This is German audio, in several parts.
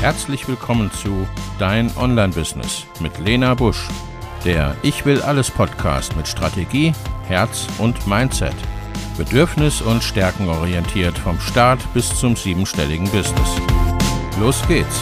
Herzlich willkommen zu Dein Online-Business mit Lena Busch, der Ich will alles Podcast mit Strategie, Herz und Mindset. Bedürfnis- und stärkenorientiert vom Start bis zum 7-stelligen Business. Los geht's!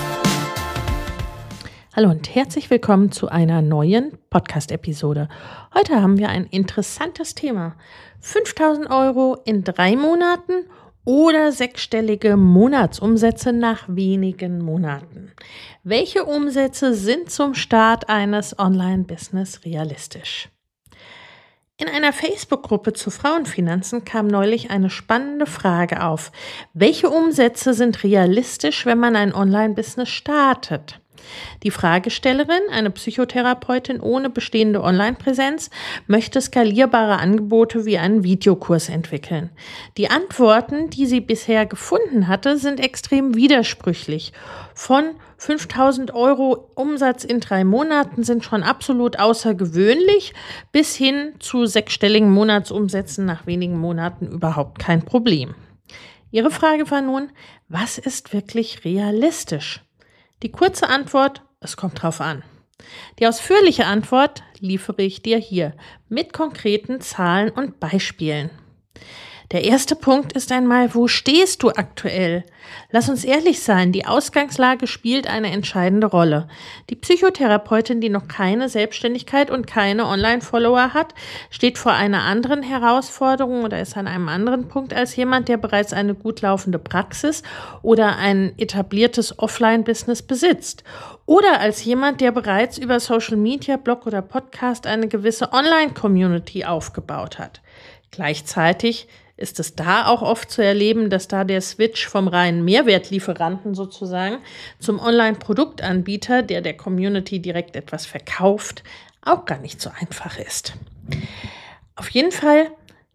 Hallo und herzlich willkommen zu einer neuen Podcast-Episode. Heute haben wir ein interessantes Thema. 5.000 € in 3 Monaten oder 6-stellige Monatsumsätze nach wenigen Monaten. Welche Umsätze sind zum Start eines Online-Business realistisch? In einer Facebook-Gruppe zu Frauenfinanzen kam neulich eine spannende Frage auf. Welche Umsätze sind realistisch, wenn man ein Online-Business startet? Die Fragestellerin, eine Psychotherapeutin ohne bestehende Online-Präsenz, möchte skalierbare Angebote wie einen Videokurs entwickeln. Die Antworten, die sie bisher gefunden hatte, sind extrem widersprüchlich. Von 5.000 € Umsatz in 3 Monaten sind schon absolut außergewöhnlich, bis hin zu 6-stelligen Monatsumsätzen nach wenigen Monaten überhaupt kein Problem. Ihre Frage war nun, was ist wirklich realistisch? Die kurze Antwort, es kommt drauf an. Die ausführliche Antwort liefere ich dir hier mit konkreten Zahlen und Beispielen. Der erste Punkt ist einmal, wo stehst du aktuell? Lass uns ehrlich sein, die Ausgangslage spielt eine entscheidende Rolle. Die Psychotherapeutin, die noch keine Selbstständigkeit und keine Online-Follower hat, steht vor einer anderen Herausforderung oder ist an einem anderen Punkt als jemand, der bereits eine gut laufende Praxis oder ein etabliertes Offline-Business besitzt. Oder als jemand, der bereits über Social Media, Blog oder Podcast eine gewisse Online-Community aufgebaut hat. Gleichzeitig ist es da auch oft zu erleben, dass da der Switch vom reinen Mehrwertlieferanten sozusagen zum Online-Produktanbieter, der der Community direkt etwas verkauft, auch gar nicht so einfach ist. Auf jeden Fall,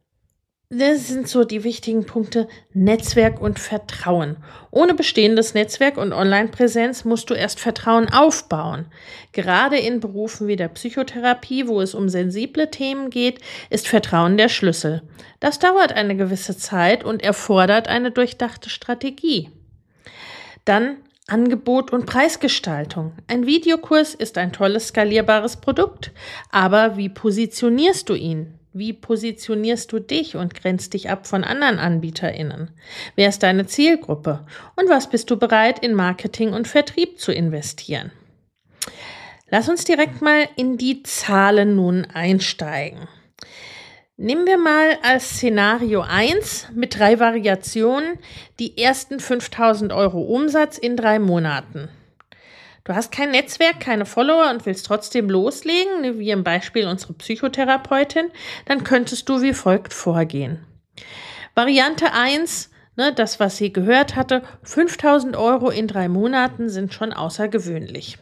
das sind so die wichtigen Punkte: Netzwerk und Vertrauen. Ohne bestehendes Netzwerk und Online-Präsenz musst du erst Vertrauen aufbauen. Gerade in Berufen wie der Psychotherapie, wo es um sensible Themen geht, ist Vertrauen der Schlüssel. Das dauert eine gewisse Zeit und erfordert eine durchdachte Strategie. Dann Angebot und Preisgestaltung. Ein Videokurs ist ein tolles, skalierbares Produkt, aber wie positionierst du ihn? Wie positionierst du dich und grenzt dich ab von anderen AnbieterInnen? Wer ist deine Zielgruppe? Und was bist du bereit, in Marketing und Vertrieb zu investieren? Lass uns direkt mal in die Zahlen nun einsteigen. Nehmen wir mal als Szenario 1 mit 3 Variationen die ersten 5.000 € Umsatz in 3 Monaten. Du hast kein Netzwerk, keine Follower und willst trotzdem loslegen, wie im Beispiel unsere Psychotherapeutin, dann könntest du wie folgt vorgehen. Variante 1, das, was sie gehört hatte, 5.000 € in 3 Monaten sind schon außergewöhnlich.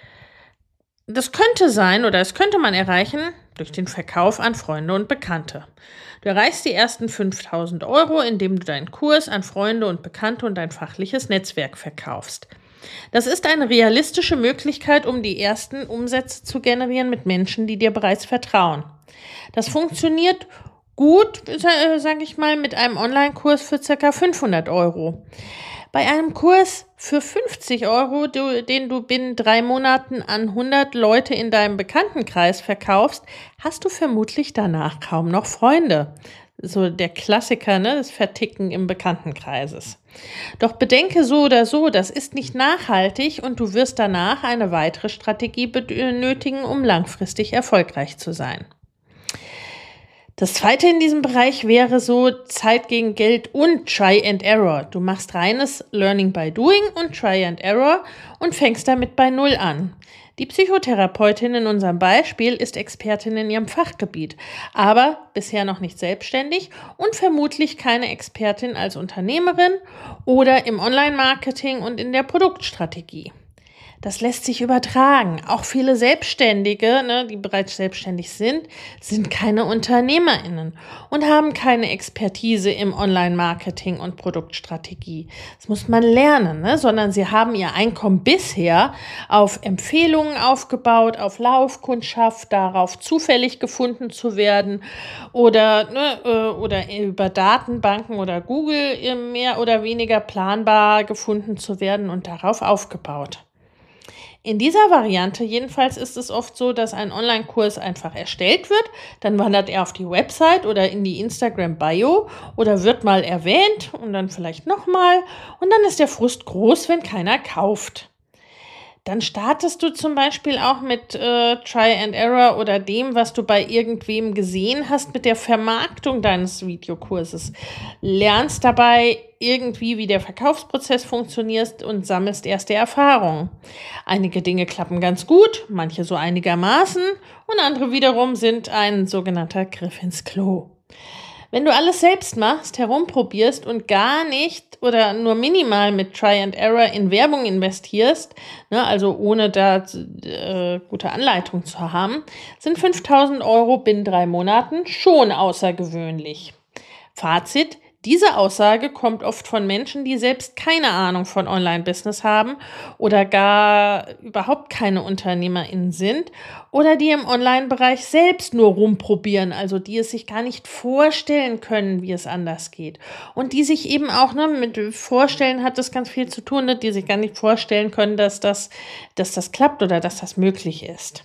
Das könnte sein oder das könnte man erreichen durch den Verkauf an Freunde und Bekannte. Du erreichst die ersten 5.000 €, indem du deinen Kurs an Freunde und Bekannte und dein fachliches Netzwerk verkaufst. Das ist eine realistische Möglichkeit, um die ersten Umsätze zu generieren mit Menschen, die dir bereits vertrauen. Das funktioniert gut, sage ich mal, mit einem Online-Kurs für ca. 500 €. Bei einem Kurs für 50 €, den du binnen 3 Monaten an 100 Leute in deinem Bekanntenkreis verkaufst, hast du vermutlich danach kaum noch Freunde. So der Klassiker, das Verticken im Bekanntenkreises. Doch bedenke so oder so, das ist nicht nachhaltig und du wirst danach eine weitere Strategie benötigen, um langfristig erfolgreich zu sein. Das zweite in diesem Bereich wäre so Zeit gegen Geld und Try and Error. Du machst reines Learning by Doing und Try and Error und fängst damit bei Null an. Die Psychotherapeutin in unserem Beispiel ist Expertin in ihrem Fachgebiet, aber bisher noch nicht selbstständig und vermutlich keine Expertin als Unternehmerin oder im Online-Marketing und in der Produktstrategie. Das lässt sich übertragen. Auch viele Selbstständige, die bereits selbstständig sind keine UnternehmerInnen und haben keine Expertise im Online-Marketing und Produktstrategie. Das muss man lernen, sondern sie haben ihr Einkommen bisher auf Empfehlungen aufgebaut, auf Laufkundschaft, darauf zufällig gefunden zu werden oder über Datenbanken oder Google mehr oder weniger planbar gefunden zu werden und darauf aufgebaut. In dieser Variante jedenfalls ist es oft so, dass ein Online-Kurs einfach erstellt wird, dann wandert er auf die Website oder in die Instagram-Bio oder wird mal erwähnt und dann vielleicht nochmal und dann ist der Frust groß, wenn keiner kauft. Dann startest du zum Beispiel auch mit Try and Error oder dem, was du bei irgendwem gesehen hast, mit der Vermarktung deines Videokurses. Lernst dabei irgendwie, wie der Verkaufsprozess funktioniert und sammelst erste Erfahrungen. Einige Dinge klappen ganz gut, manche so einigermaßen und andere wiederum sind ein sogenannter Griff ins Klo. Wenn du alles selbst machst, herumprobierst und gar nicht oder nur minimal mit Try and Error in Werbung investierst, also ohne da gute Anleitung zu haben, sind 5.000 € binnen 3 Monaten schon außergewöhnlich. Fazit: Diese Aussage kommt oft von Menschen, die selbst keine Ahnung von Online-Business haben oder gar überhaupt keine UnternehmerInnen sind oder die im Online-Bereich selbst nur rumprobieren, also die es sich gar nicht vorstellen können, wie es anders geht. Und die sich eben auch, mit Vorstellen hat das ganz viel zu tun, die sich gar nicht vorstellen können, dass das klappt oder dass das möglich ist.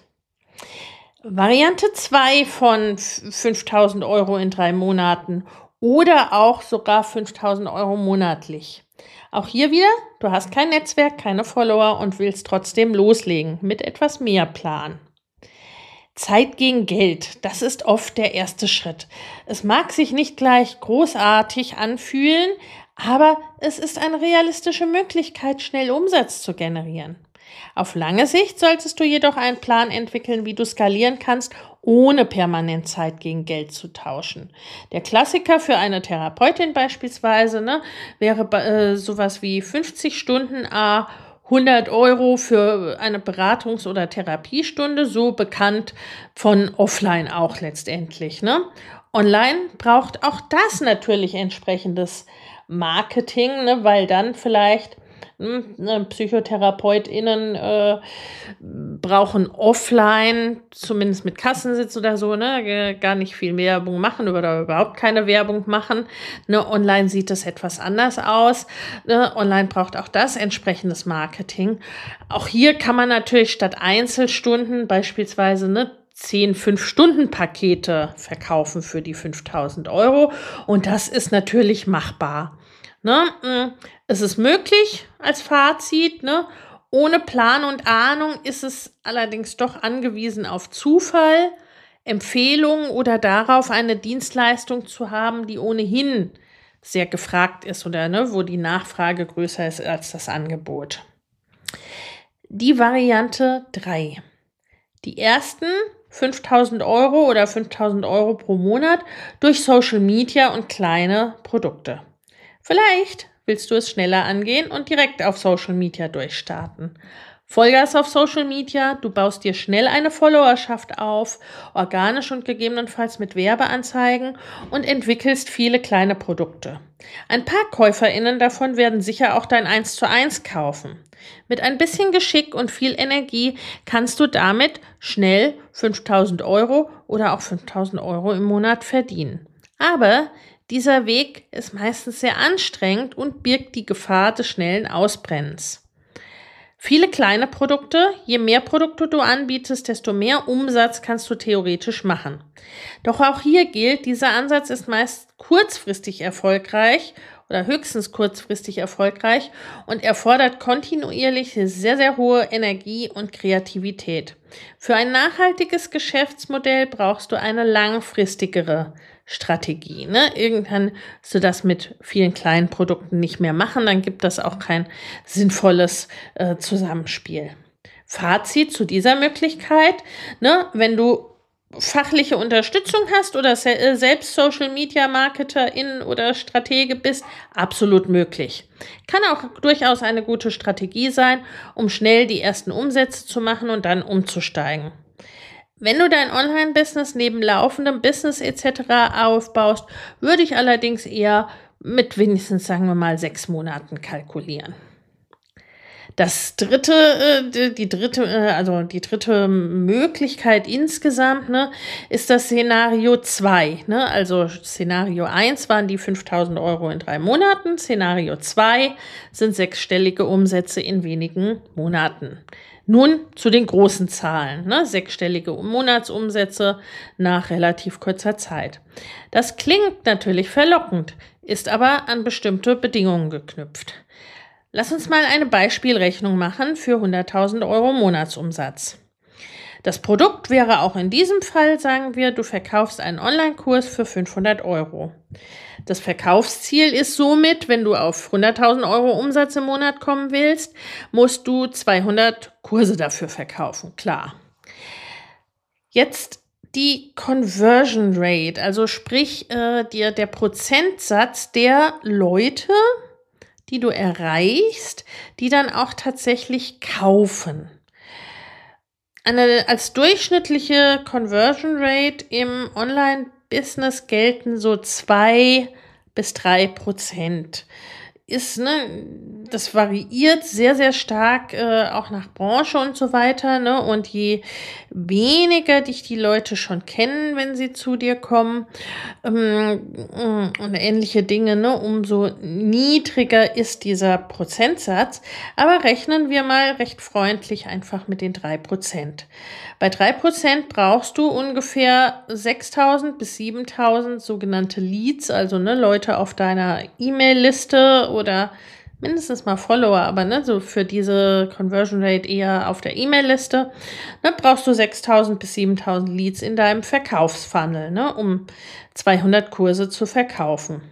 Variante 2 von 5.000 € in 3 Monaten oder auch sogar 5.000 € monatlich. Auch hier wieder, du hast kein Netzwerk, keine Follower und willst trotzdem loslegen mit etwas mehr Plan. Zeit gegen Geld, das ist oft der erste Schritt. Es mag sich nicht gleich großartig anfühlen, aber es ist eine realistische Möglichkeit, schnell Umsatz zu generieren. Auf lange Sicht solltest du jedoch einen Plan entwickeln, wie du skalieren kannst, ohne permanent Zeit gegen Geld zu tauschen. Der Klassiker für eine Therapeutin beispielsweise wäre sowas wie 50 Stunden à 100 € für eine Beratungs- oder Therapiestunde, so bekannt von offline auch letztendlich. Online braucht auch das natürlich entsprechendes Marketing, weil dann vielleicht PsychotherapeutInnen brauchen offline, zumindest mit Kassensitz oder so, gar nicht viel Werbung machen oder überhaupt keine Werbung machen. Online sieht das etwas anders aus. Online braucht auch das entsprechendes Marketing. Auch hier kann man natürlich statt Einzelstunden beispielsweise 10 5-Stunden-Pakete verkaufen für die 5.000 € und das ist natürlich machbar. Es ist möglich als Fazit, ohne Plan und Ahnung ist es allerdings doch angewiesen auf Zufall, Empfehlungen oder darauf, eine Dienstleistung zu haben, die ohnehin sehr gefragt ist oder wo die Nachfrage größer ist als das Angebot. Die Variante 3. Die ersten 5.000 € oder 5.000 € pro Monat durch Social Media und kleine Produkte. Vielleicht willst du es schneller angehen und direkt auf Social Media durchstarten. Vollgas auf Social Media, du baust dir schnell eine Followerschaft auf, organisch und gegebenenfalls mit Werbeanzeigen und entwickelst viele kleine Produkte. Ein paar KäuferInnen davon werden sicher auch dein 1:1 kaufen. Mit ein bisschen Geschick und viel Energie kannst du damit schnell 5.000 € oder auch 5.000 € im Monat verdienen. Aber dieser Weg ist meistens sehr anstrengend und birgt die Gefahr des schnellen Ausbrennens. Viele kleine Produkte, je mehr Produkte du anbietest, desto mehr Umsatz kannst du theoretisch machen. Doch auch hier gilt, dieser Ansatz ist meist kurzfristig erfolgreich oder höchstens kurzfristig erfolgreich und erfordert kontinuierlich sehr, sehr hohe Energie und Kreativität. Für ein nachhaltiges Geschäftsmodell brauchst du eine langfristigere Strategie. Irgendwann wirst du das mit vielen kleinen Produkten nicht mehr machen, dann gibt das auch kein sinnvolles Zusammenspiel. Fazit zu dieser Möglichkeit, wenn du fachliche Unterstützung hast oder selbst Social-Media-Marketerin oder Stratege bist, absolut möglich. Kann auch durchaus eine gute Strategie sein, um schnell die ersten Umsätze zu machen und dann umzusteigen. Wenn du dein Online-Business neben laufendem Business etc. aufbaust, würde ich allerdings eher mit wenigstens, sagen wir mal, 6 Monaten kalkulieren. Die dritte Möglichkeit insgesamt, ist das Szenario 2. Also Szenario 1 waren die 5.000 Euro in 3 Monaten. Szenario 2 sind 6-stellige Umsätze in wenigen Monaten. Nun zu den großen Zahlen, 6-stellige Monatsumsätze nach relativ kurzer Zeit. Das klingt natürlich verlockend, ist aber an bestimmte Bedingungen geknüpft. Lass uns mal eine Beispielrechnung machen für 100.000 Euro Monatsumsatz. Das Produkt wäre auch in diesem Fall, sagen wir, du verkaufst einen Online-Kurs für 500 Euro. Das Verkaufsziel ist somit, wenn du auf 100.000 Euro Umsatz im Monat kommen willst, musst du 200 Kurse dafür verkaufen, klar. Jetzt die Conversion Rate, also sprich der Prozentsatz der Leute, die du erreichst, die dann auch tatsächlich kaufen. Als durchschnittliche Conversion Rate im Online-Business gelten so 2-3%. Das variiert sehr, sehr stark auch nach Branche und so weiter. Und je weniger dich die Leute schon kennen, wenn sie zu dir kommen und ähnliche Dinge, umso niedriger ist dieser Prozentsatz. Aber rechnen wir mal recht freundlich einfach mit den 3%. Bei 3% brauchst du ungefähr 6.000 bis 7.000 sogenannte Leads, also Leute auf deiner E-Mail-Liste oder mindestens mal Follower, aber so für diese Conversion Rate eher auf der E-Mail-Liste, brauchst du 6.000 bis 7.000 Leads in deinem Verkaufsfunnel, um 200 Kurse zu verkaufen.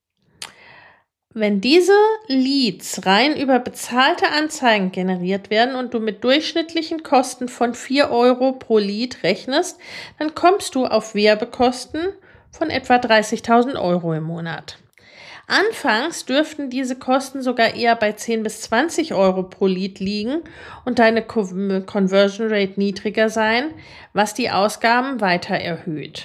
Wenn diese Leads rein über bezahlte Anzeigen generiert werden und du mit durchschnittlichen Kosten von 4 Euro pro Lead rechnest, dann kommst du auf Werbekosten von etwa 30.000 Euro im Monat. Anfangs dürften diese Kosten sogar eher bei 10 bis 20 Euro pro Lead liegen und deine Conversion Rate niedriger sein, was die Ausgaben weiter erhöht.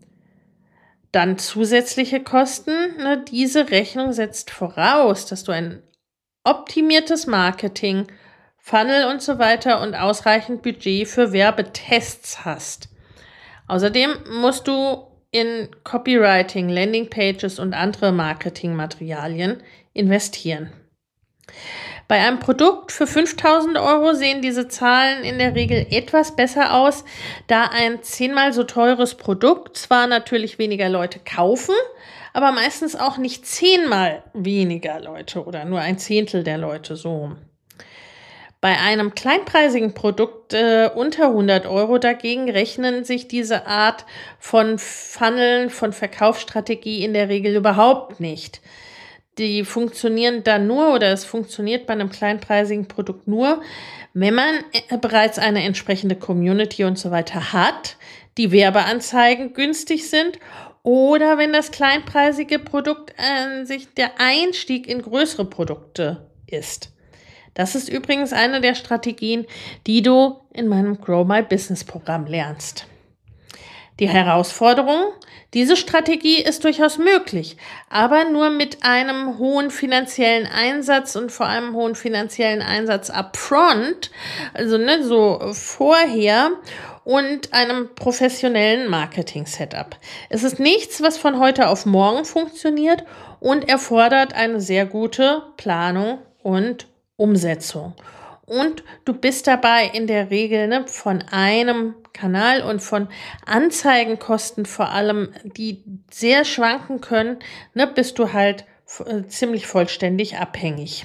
Dann zusätzliche Kosten. Diese Rechnung setzt voraus, dass du ein optimiertes Marketing, Funnel und so weiter und ausreichend Budget für Werbetests hast. Außerdem musst du in Copywriting, Landingpages und andere Marketingmaterialien investieren. Bei einem Produkt für 5.000 Euro sehen diese Zahlen in der Regel etwas besser aus, da ein 10-mal so teures Produkt zwar natürlich weniger Leute kaufen, aber meistens auch nicht 10-mal weniger Leute oder nur 1/10 der Leute so. Bei einem kleinpreisigen Produkt unter 100 Euro dagegen rechnen sich diese Art von Funneln, von Verkaufsstrategie in der Regel überhaupt nicht. Die funktionieren dann nur oder es funktioniert bei einem kleinpreisigen Produkt nur, wenn man bereits eine entsprechende Community und so weiter hat, die Werbeanzeigen günstig sind oder wenn das kleinpreisige Produkt an sich der Einstieg in größere Produkte ist. Das ist übrigens eine der Strategien, die du in meinem Grow My Business Programm lernst. Die Herausforderung: Diese Strategie ist durchaus möglich, aber nur mit einem hohen finanziellen Einsatz und vor allem hohen finanziellen Einsatz upfront, also so vorher, und einem professionellen Marketing-Setup. Es ist nichts, was von heute auf morgen funktioniert und erfordert eine sehr gute Planung und Umsetzung. Und du bist dabei in der Regel von einem Kanal und von Anzeigenkosten vor allem, die sehr schwanken können, bist du halt ziemlich vollständig abhängig.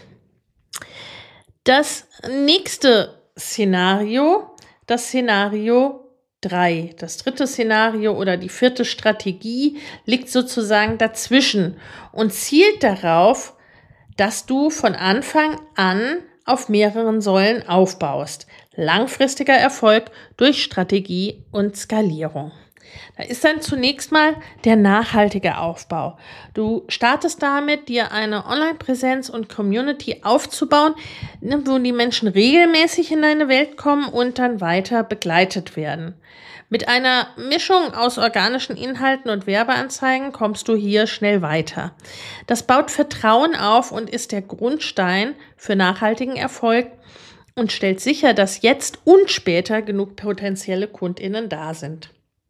Das nächste Szenario, das Szenario 3. Das dritte Szenario oder die vierte Strategie liegt sozusagen dazwischen und zielt darauf, dass du von Anfang an auf mehreren Säulen aufbaust. Langfristiger Erfolg durch Strategie und Skalierung. Da ist dann zunächst mal der nachhaltige Aufbau. Du startest damit, dir eine Online-Präsenz und Community aufzubauen, wo die Menschen regelmäßig in deine Welt kommen und dann weiter begleitet werden. Mit einer Mischung aus organischen Inhalten und Werbeanzeigen kommst du hier schnell weiter. Das baut Vertrauen auf und ist der Grundstein für nachhaltigen Erfolg und stellt sicher, dass jetzt und später genug potenzielle KundInnen da sind.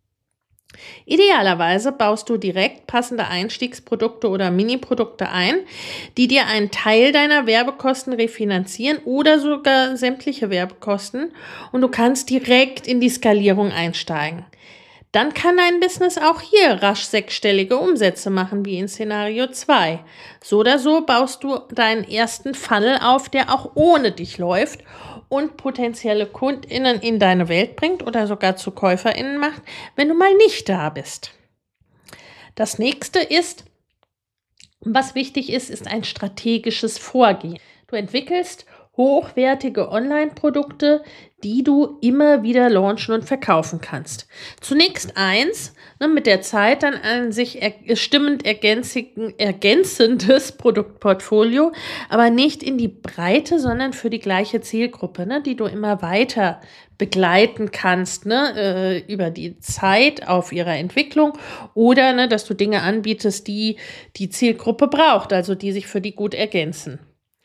Idealerweise baust du direkt passende Einstiegsprodukte oder Mini-Produkte ein, die dir einen Teil deiner Werbekosten refinanzieren oder sogar sämtliche Werbekosten und du kannst direkt in die Skalierung einsteigen. Dann kann dein Business auch hier rasch sechsstellige Umsätze machen, wie in Szenario 2. So oder so baust du deinen ersten Funnel auf, der auch ohne dich läuft und potenzielle KundInnen in deine Welt bringt oder sogar zu KäuferInnen macht, wenn du mal nicht da bist. Das nächste ist, was wichtig ist, ist ein strategisches Vorgehen. Du entwickelst hochwertige Online-Produkte, die du immer wieder launchen und verkaufen kannst. Zunächst mit der Zeit dann ein sich stimmend ergänzendes Produktportfolio, aber nicht in die Breite, sondern für die gleiche Zielgruppe, die du immer weiter begleiten kannst, über die Zeit auf ihrer Entwicklung oder dass du Dinge anbietest, die die Zielgruppe braucht, also die sich für die gut ergänzen.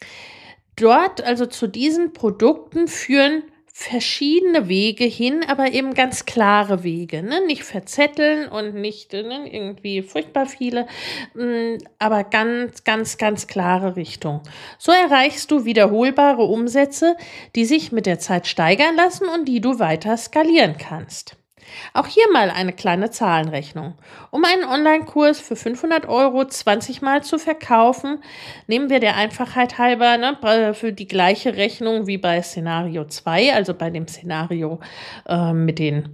Dort, also zu diesen Produkten, führen verschiedene Wege hin, aber eben ganz klare Wege, nicht verzetteln und nicht irgendwie furchtbar viele, aber ganz, ganz, ganz klare Richtung. So erreichst du wiederholbare Umsätze, die sich mit der Zeit steigern lassen und die du weiter skalieren kannst. Auch hier mal eine kleine Zahlenrechnung. Um einen Online-Kurs für 500 € 20 Mal zu verkaufen, nehmen wir der Einfachheit halber für die gleiche Rechnung wie bei Szenario 2, also bei dem Szenario mit den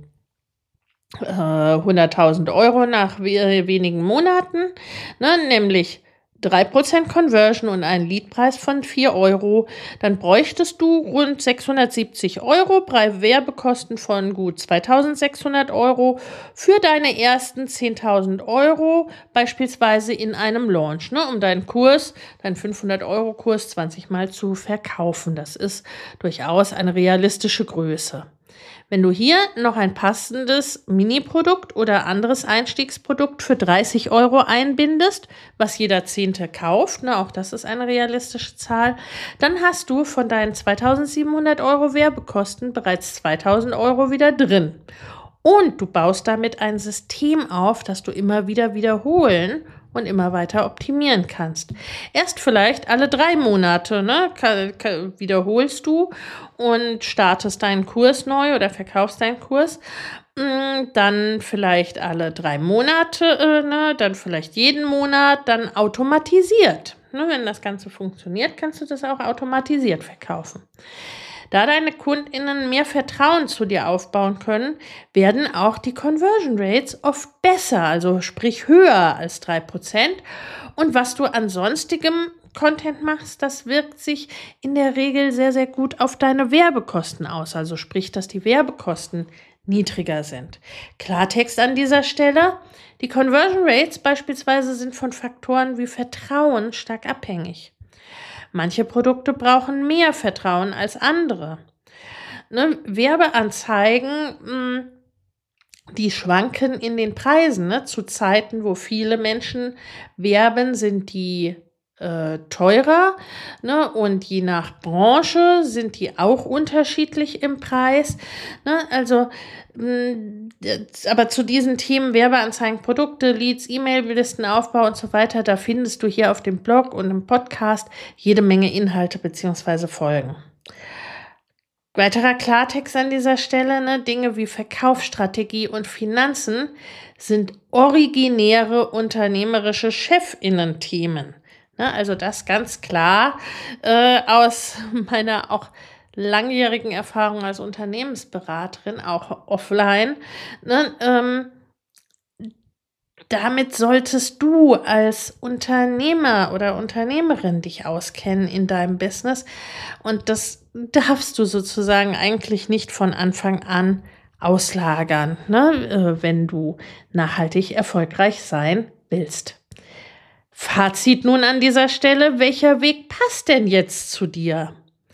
100.000 € nach wenigen Monaten, nämlich 3% Conversion und einen Leadpreis von 4 €, dann bräuchtest du rund 670 € bei Werbekosten von gut 2.600 € für deine ersten 10.000 € beispielsweise in einem Launch, um deinen 500 € Kurs 20 Mal zu verkaufen. Das ist durchaus eine realistische Größe. Wenn du hier noch ein passendes Mini-Produkt oder anderes Einstiegsprodukt für 30 € einbindest, was jeder Zehnte kauft, auch das ist eine realistische Zahl, dann hast du von deinen 2.700 € Werbekosten bereits 2.000 € wieder drin. Und du baust damit ein System auf, das du immer wieder wiederholen und immer weiter optimieren kannst. Erst vielleicht alle 3 Monate wiederholst du und startest deinen Kurs neu oder verkaufst deinen Kurs. Dann vielleicht alle 3 Monate, dann vielleicht jeden Monat, dann automatisiert. Wenn das Ganze funktioniert, kannst du das auch automatisiert verkaufen. Da deine KundInnen mehr Vertrauen zu dir aufbauen können, werden auch die Conversion Rates oft besser, also sprich höher als 3%. Und was du an sonstigem Content machst, das wirkt sich in der Regel sehr, sehr gut auf deine Werbekosten aus, also sprich, dass die Werbekosten niedriger sind. Klartext an dieser Stelle: Die Conversion Rates beispielsweise sind von Faktoren wie Vertrauen stark abhängig. Manche Produkte brauchen mehr Vertrauen als andere. Werbeanzeigen, die schwanken in den Preisen. Zu Zeiten, wo viele Menschen werben, sind die teurer, und je nach Branche sind die auch unterschiedlich im Preis. Aber zu diesen Themen Werbeanzeigen, Produkte, Leads, E-Mail-Listenaufbau und so weiter, da findest du hier auf dem Blog und im Podcast jede Menge Inhalte bzw. Folgen. Weiterer Klartext an dieser Stelle, Dinge wie Verkaufsstrategie und Finanzen sind originäre unternehmerische Chefinnen-Themen. Also das ganz klar aus meiner auch langjährigen Erfahrung als Unternehmensberaterin, auch offline. Damit solltest du als Unternehmer oder Unternehmerin dich auskennen in deinem Business. Und das darfst du sozusagen eigentlich nicht von Anfang an auslagern, ne, wenn du nachhaltig erfolgreich sein willst. Fazit nun an dieser Stelle: Welcher Weg passt denn jetzt zu dir?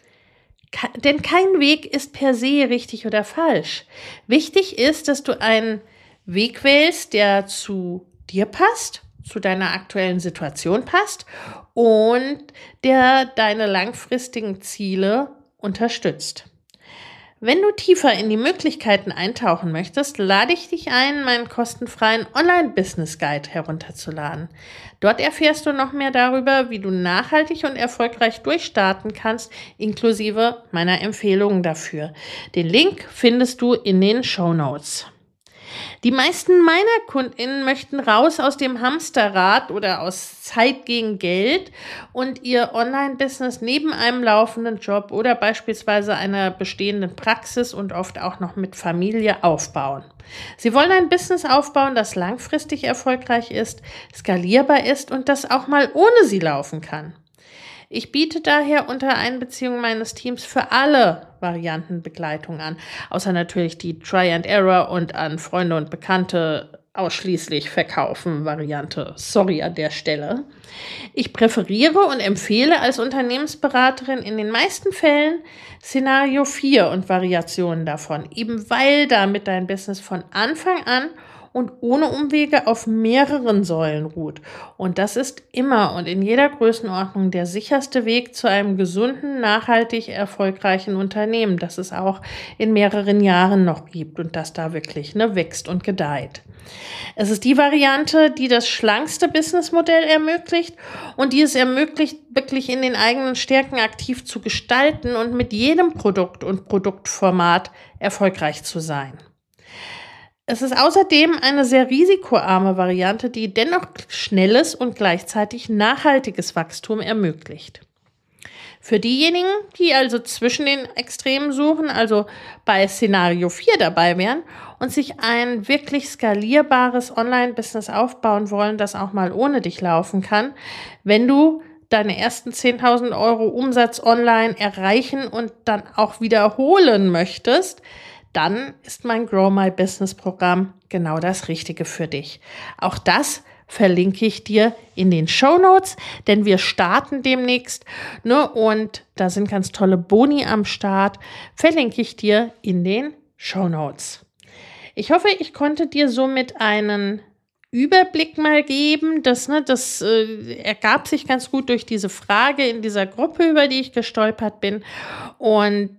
Denn kein Weg ist per se richtig oder falsch. Wichtig ist, dass du einen Weg wählst, der zu dir passt, zu deiner aktuellen Situation passt und der deine langfristigen Ziele unterstützt. Wenn du tiefer in die Möglichkeiten eintauchen möchtest, lade ich dich ein, meinen kostenfreien Online-Business-Guide herunterzuladen. Dort erfährst du noch mehr darüber, wie du nachhaltig und erfolgreich durchstarten kannst, inklusive meiner Empfehlungen dafür. Den Link findest du in den Shownotes. Die meisten meiner KundInnen möchten raus aus dem Hamsterrad oder aus Zeit gegen Geld und ihr Online-Business neben einem laufenden Job oder beispielsweise einer bestehenden Praxis und oft auch noch mit Familie aufbauen. Sie wollen ein Business aufbauen, das langfristig erfolgreich ist, skalierbar ist und das auch mal ohne sie laufen kann. Ich biete daher unter Einbeziehung meines Teams für alle Varianten Begleitung an, außer natürlich die Try and Error und an Freunde und Bekannte ausschließlich verkaufen Variante. Sorry an der Stelle. Ich präferiere und empfehle als Unternehmensberaterin in den meisten Fällen Szenario 4 und Variationen davon, eben weil damit dein Business von Anfang an und ohne Umwege auf mehreren Säulen ruht. Und das ist immer und in jeder Größenordnung der sicherste Weg zu einem gesunden, nachhaltig erfolgreichen Unternehmen, das es auch in mehreren Jahren noch gibt und das da wirklich wächst und gedeiht. Es ist die Variante, die das schlankste Businessmodell ermöglicht und die es ermöglicht, wirklich in den eigenen Stärken aktiv zu gestalten und mit jedem Produkt und Produktformat erfolgreich zu sein. Es ist außerdem eine sehr risikoarme Variante, die dennoch schnelles und gleichzeitig nachhaltiges Wachstum ermöglicht. Für diejenigen, die also zwischen den Extremen suchen, also bei Szenario 4 dabei wären und sich ein wirklich skalierbares Online-Business aufbauen wollen, das auch mal ohne dich laufen kann, wenn du deine ersten 10.000 Euro Umsatz online erreichen und dann auch wiederholen möchtest, dann ist mein Grow My Business Programm genau das Richtige für dich. Auch das verlinke ich dir in den Shownotes, denn wir starten demnächst, und da sind ganz tolle Boni am Start, verlinke ich dir in den Shownotes. Ich hoffe, ich konnte dir somit einen Überblick mal geben. Das ergab sich ganz gut durch diese Frage in dieser Gruppe, über die ich gestolpert bin, und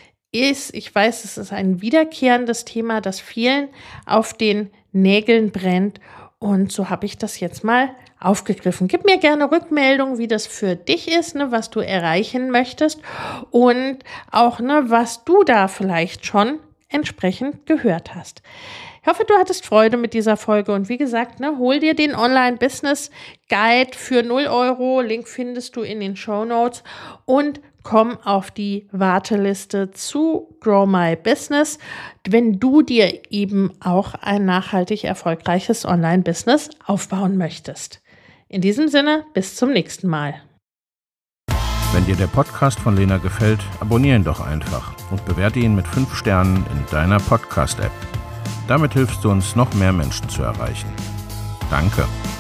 ich weiß, es ist ein wiederkehrendes Thema, das vielen auf den Nägeln brennt. Und so habe ich das jetzt mal aufgegriffen. Gib mir gerne Rückmeldung, wie das für dich ist, was du erreichen möchtest und auch, was du da vielleicht schon entsprechend gehört hast. Ich hoffe, du hattest Freude mit dieser Folge und wie gesagt, hol dir den Online-Business-Guide für 0 Euro. Link findest du in den Shownotes und komm auf die Warteliste zu Grow My Business, wenn du dir eben auch ein nachhaltig erfolgreiches Online-Business aufbauen möchtest. In diesem Sinne, bis zum nächsten Mal. Wenn dir der Podcast von Lena gefällt, abonniere ihn doch einfach und bewerte ihn mit 5 Sternen in deiner Podcast-App. Damit hilfst du uns, noch mehr Menschen zu erreichen. Danke.